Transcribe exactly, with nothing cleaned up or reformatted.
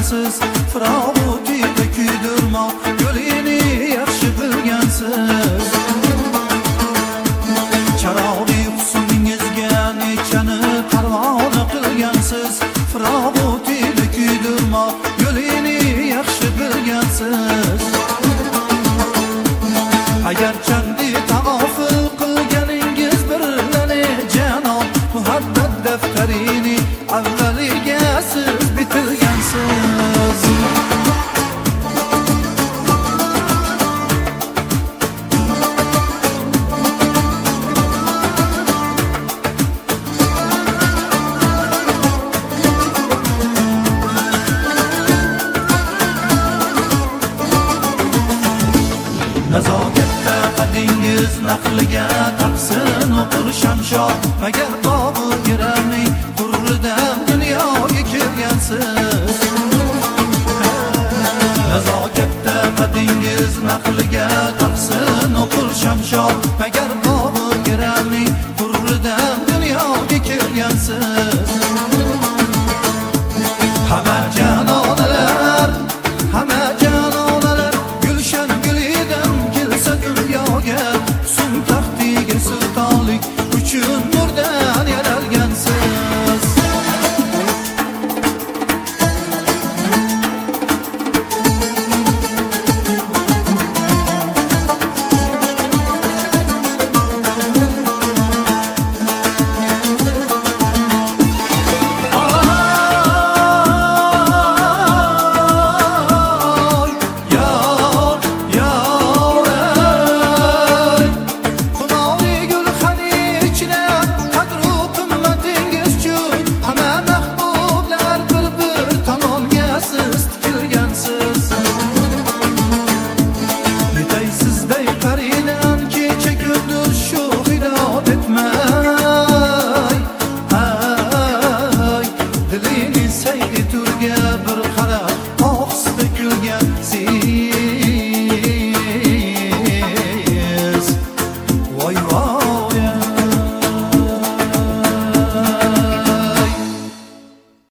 bilgansiz, Firog'utida kuydirmoq yo'lini yaxshi bilgansiz. Charog'li husningizga nechani parvona qilgansiz, Firog'utida kuydirmoq yo'lini yaxshi bilgansiz. Agar chandi tag'ofil qilganingiz birlane janob, muhabbat daftarini avvaliga siz bitirgansiz. Nazokatda qadingiz naqliga taqsin o'qir shamshod, magar qobu giramning qurridan dunyoga kelgansiz. Nazokatda qadingiz naqliga taqsin o'qir shamshod, magar qobu giramning